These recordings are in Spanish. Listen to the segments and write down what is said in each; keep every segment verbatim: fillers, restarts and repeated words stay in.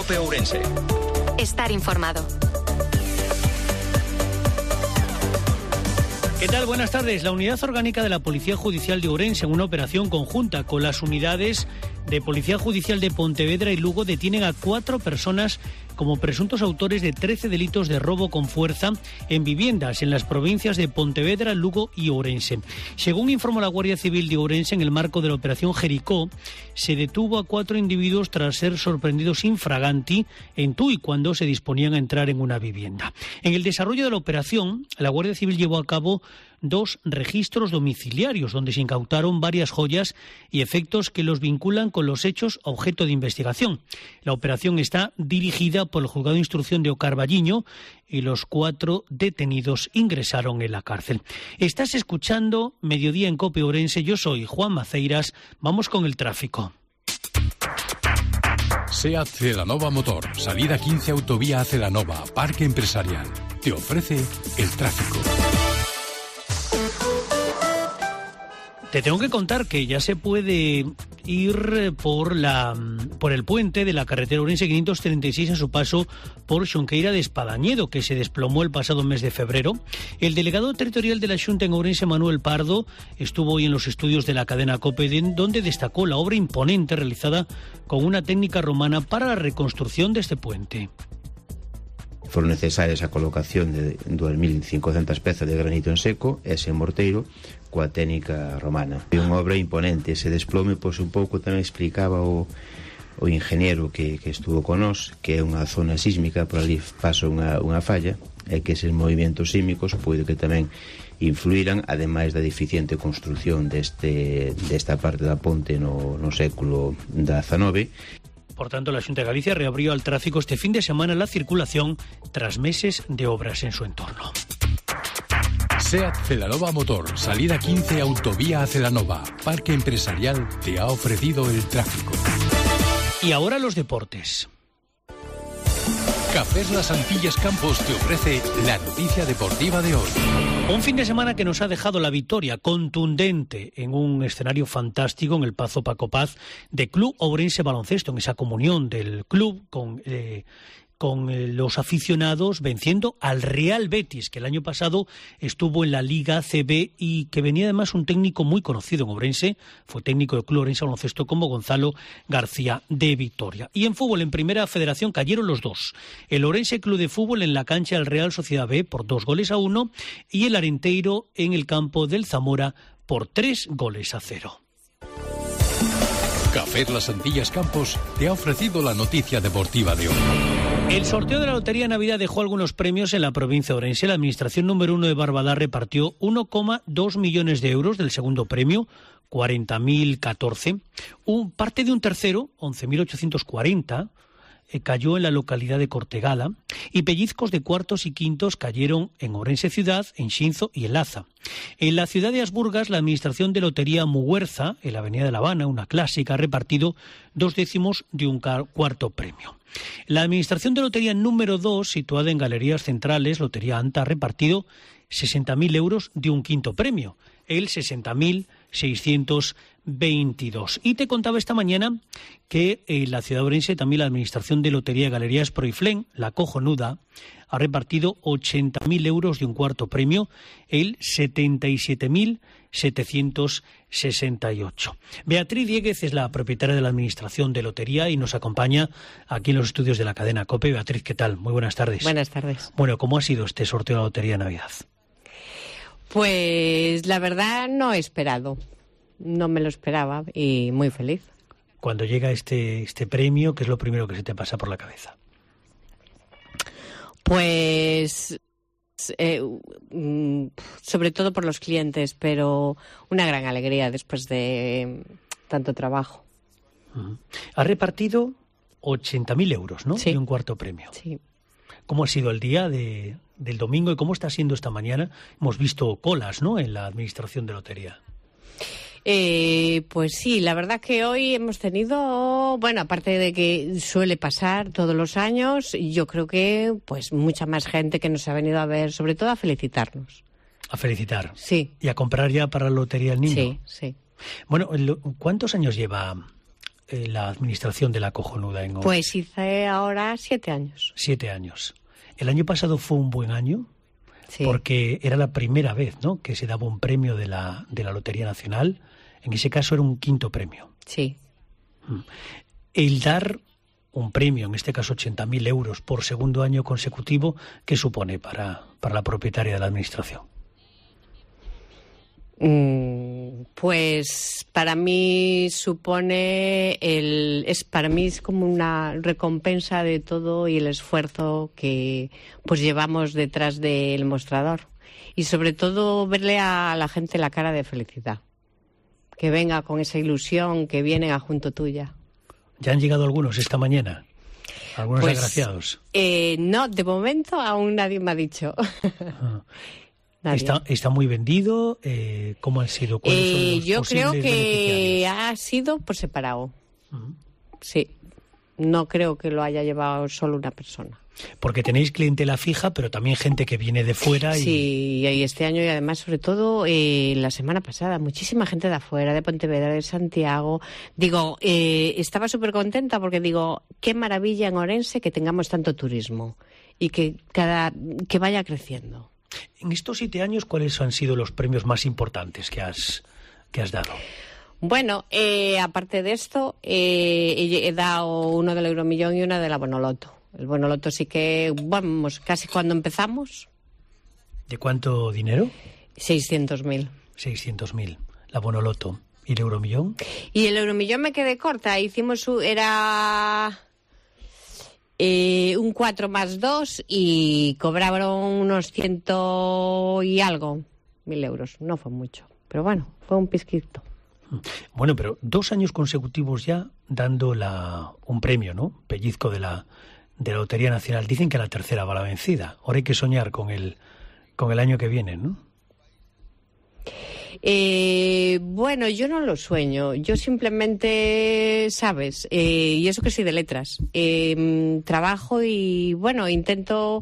COPE Ourense. Estar informado. ¿Qué tal? Buenas tardes. La Unidad Orgánica de la Policía Judicial de Ourense, en una operación conjunta con las unidades de Policía Judicial de Pontevedra y Lugo, detienen a cuatro personas como presuntos autores de trece delitos de robo con fuerza en viviendas en las provincias de Pontevedra, Lugo y Ourense. Según informó la Guardia Civil de Ourense, en el marco de la Operación Jericó, se detuvo a cuatro individuos tras ser sorprendidos infraganti en Tui cuando se disponían a entrar en una vivienda. En el desarrollo de la operación, la Guardia Civil llevó a cabo dos registros domiciliarios donde se incautaron varias joyas y efectos que los vinculan con los hechos objeto de investigación. La operación está dirigida por el Juzgado de Instrucción de Ocarballiño y los cuatro detenidos ingresaron en la cárcel. Estás escuchando Mediodía en COPE Ourense. Yo soy Juan Maceiras. Vamos con el tráfico. SEAT Celanova Motor, salida quince Autovía a Celanova, Parque Empresarial. Te ofrece el tráfico. Te tengo que contar que ya se puede ir por la por el puente de la carretera Ourense quinientos treinta y seis a su paso por Xunqueira de Espadañedo, que se desplomó el pasado mes de febrero. El delegado territorial de la Xunta en Ourense, Manuel Pardo, estuvo hoy en los estudios de la cadena COPE, donde destacó la obra imponente realizada con una técnica romana para la reconstrucción de este puente. Foron necesarias a colocación de dúas mil cincocentas pezas de granito en seco e sen morteiro coa técnica romana. É unha obra imponente. Ese desplome, pois, un pouco tamén explicaba o, o ingeniero que, que estuvo con nós, que é unha zona sísmica, por ali pasa unha, unha falla, e que eses movimentos sísmicos pode que tamén influíran, ademais da deficiente construción deste, desta parte da ponte no, no século dezanove. Por tanto, la Xunta de Galicia reabrió al tráfico este fin de semana la circulación tras meses de obras en su entorno. SEAT Celanova Motor, salida quince Autovía a Celanova, Parque Empresarial, te ha ofrecido el tráfico. Y ahora los deportes. Cafés Las Antillas Campos te ofrece la noticia deportiva de hoy. Un fin de semana que nos ha dejado la victoria contundente en un escenario fantástico en el Pazo Paco Paz de Club Ourense Baloncesto, en esa comunión del club con... Eh, con eh, los aficionados, venciendo al Real Betis, que el año pasado estuvo en la Liga C B y que venía además un técnico muy conocido en Ourense, fue técnico del Club Ourense Baloncesto como Gonzalo García de Vitoria. Y en fútbol, en Primera Federación, cayeron los dos. El Ourense Club de Fútbol en la cancha del Real Sociedad B por dos goles a uno y el Arenteiro en el campo del Zamora por tres goles a cero. Café Las Antillas Campos te ha ofrecido la noticia deportiva de hoy. El sorteo de la Lotería de Navidad dejó algunos premios en la provincia de Ourense. La administración número uno de Barbadá repartió uno coma dos millones de euros del segundo premio, cuarenta mil catorce. Un, parte de un tercero, once mil ochocientos cuarenta, eh, cayó en la localidad de Cortegala, y pellizcos de cuartos y quintos cayeron en Ourense Ciudad, en Xinzo y en Laza. En la ciudad de Asburgas, la administración de Lotería Muguerza, en la avenida de La Habana, una clásica, ha repartido dos décimos de un cuarto premio. La administración de Lotería número dos, situada en Galerías Centrales, Lotería Anta, ha repartido sesenta mil euros de un quinto premio, el sesenta mil seiscientos veintidós. Y te contaba esta mañana que en la ciudad de Ourense también la administración de Lotería y Galerías Proiflen, la cojonuda, ha repartido ochenta mil euros de un cuarto premio, el setenta y siete mil setecientos sesenta y ocho. Beatriz Dieguez es la propietaria de la administración de Lotería y nos acompaña aquí en los estudios de la cadena COPE. Beatriz, ¿qué tal? Muy buenas tardes. Buenas tardes. Bueno, ¿cómo ha sido este sorteo de la Lotería de Navidad? Pues la verdad no he esperado, no me lo esperaba y muy feliz. Cuando llega este, este premio, ¿qué es lo primero que se te pasa por la cabeza? Pues eh, sobre todo por los clientes, pero una gran alegría después de tanto trabajo. Uh-huh. Ha repartido ochenta mil euros, ¿no? Sí. De un cuarto premio. Sí. ¿Cómo ha sido el día de, del domingo y cómo está siendo esta mañana? Hemos visto colas, ¿no?, en la administración de Lotería. Eh, pues sí, la verdad que hoy hemos tenido, bueno, aparte de que suele pasar todos los años, yo creo que pues mucha más gente que nos ha venido a ver, sobre todo a felicitarnos. A felicitar. Sí. Y a comprar ya para la Lotería el Niño. Sí, sí. Bueno, ¿cuántos años lleva eh, la administración de La Cojonuda en Ourense? Pues hice ahora siete años. Siete años. ¿El año pasado fue un buen año? Sí. Porque era la primera vez, ¿no?, que se daba un premio de la, de la Lotería Nacional. En ese caso era un quinto premio. Sí. El dar un premio, en este caso ochenta mil euros, por segundo año consecutivo, ¿qué supone para, para la propietaria de la administración? Mm, pues para mí supone el es para mí es como una recompensa de todo y el esfuerzo que pues llevamos detrás del mostrador, y sobre todo verle a la gente la cara de felicidad, que venga con esa ilusión, que vienen a junto tuya. ¿Ya han llegado algunos esta mañana? ¿Algunos Pues, agraciados? Eh, no, de momento aún nadie me ha dicho. Ah. Nadie. Está, está muy vendido. Eh, ¿Cómo han sido? ¿Cuáles son Eh, los yo creo posibles que beneficiarios? ha sido por separado. Uh-huh. Sí. No creo que lo haya llevado solo una persona. Porque tenéis clientela fija, pero también gente que viene de fuera. Y... Sí, y este año, y además, sobre todo, eh, la semana pasada, muchísima gente de afuera, de Pontevedra, de Santiago. Digo, eh, estaba súper contenta porque digo, qué maravilla en Ourense que tengamos tanto turismo y que cada que vaya creciendo. En estos siete años, ¿cuáles han sido los premios más importantes que has, que has dado? Bueno, eh, aparte de esto, eh, he, he dado uno del Euromillón y una de la Bonoloto. El Bonoloto sí que, vamos, casi cuando empezamos. ¿De cuánto dinero? seiscientos mil. seiscientos mil. La Bonoloto. ¿Y el Euromillón? Y el Euromillón me quedé corta. Hicimos, un, era... Eh, un cuatro más dos y cobraron unos ciento y algo mil euros. No fue mucho, pero bueno, fue un pizquito. Bueno, pero dos años consecutivos ya dando la, un premio, ¿no? Pellizco de la, de la Lotería Nacional. Dicen que la tercera va la vencida. Ahora hay que soñar con el, con el año que viene, ¿no? Eh, bueno, yo no lo sueño. Yo simplemente, ¿sabes? Eh, y eso que soy de letras. Eh, trabajo y, bueno, intento...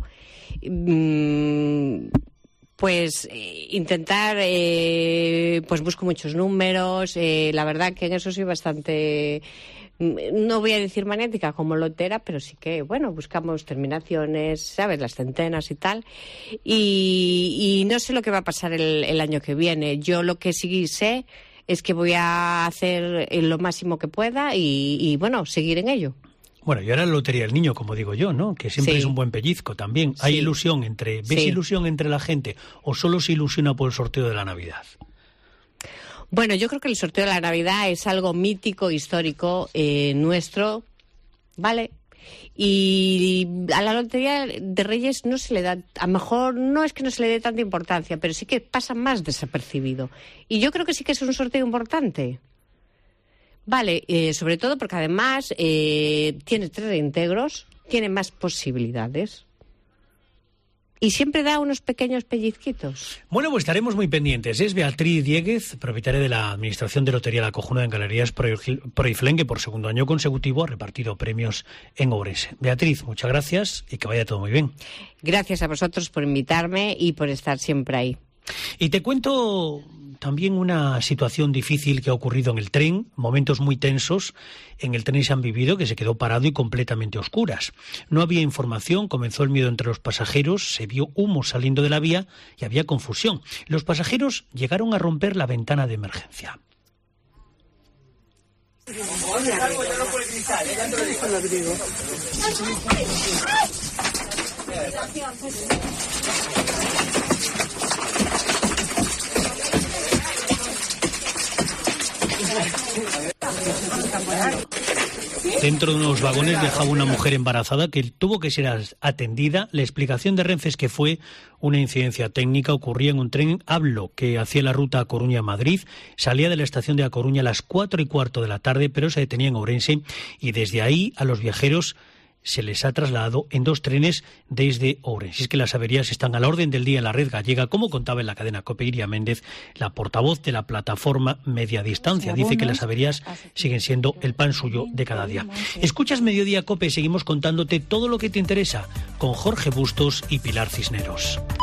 Mm, pues eh, intentar, eh, pues busco muchos números. Eh, la verdad que en eso soy bastante... No voy a decir magnética como lotera, pero sí que, bueno, buscamos terminaciones, ¿sabes? Las centenas y tal. Y, y no sé lo que va a pasar el, el año que viene. Yo lo que sí sé es que voy a hacer lo máximo que pueda y, y bueno, seguir en ello. Bueno, y ahora la Lotería del Niño, como digo yo, ¿no? Que siempre Sí. es un buen pellizco también. Hay Sí. ilusión entre... ¿Ves Sí. ilusión entre la gente o solo se ilusiona por el sorteo de la Navidad? Bueno, yo creo que el sorteo de la Navidad es algo mítico, histórico, eh, nuestro, ¿vale? Y a la Lotería de Reyes no se le da, a lo mejor no es que no se le dé tanta importancia, pero sí que pasa más desapercibido. Y yo creo que sí que es un sorteo importante. Vale, eh, sobre todo porque además eh, tiene tres reintegros, tiene más posibilidades. Y siempre da unos pequeños pellizquitos. Bueno, pues estaremos muy pendientes. Es Beatriz Dieguez, propietaria de la Administración de Lotería La Cojonuda en Galerías Proiflen, que por segundo año consecutivo ha repartido premios en Ourense. Beatriz, muchas gracias y que vaya todo muy bien. Gracias a vosotros por invitarme y por estar siempre ahí. Y te cuento también una situación difícil que ha ocurrido en el tren, momentos muy tensos en el tren se han vivido, que se quedó parado y completamente a oscuras. No había información, comenzó el miedo entre los pasajeros, se vio humo saliendo de la vía y había confusión. Los pasajeros llegaron a romper la ventana de emergencia. Dentro de unos vagones viajaba una mujer embarazada que tuvo que ser atendida. La explicación de Renfe es que fue una incidencia técnica. Ocurría en un tren Hablo que hacía la ruta a Coruña-Madrid. Salía de la estación de A Coruña a las cuatro y cuarto de la tarde, pero se detenía en Ourense y desde ahí a los viajeros se les ha trasladado en dos trenes desde Ourense. Es que las averías están a la orden del día en la red gallega, como contaba en la cadena COPE Iria Méndez, la portavoz de la plataforma Media Distancia. Dice que las averías siguen siendo el pan suyo de cada día. Escuchas Mediodía COPE, seguimos contándote todo lo que te interesa con Jorge Bustos y Pilar Cisneros.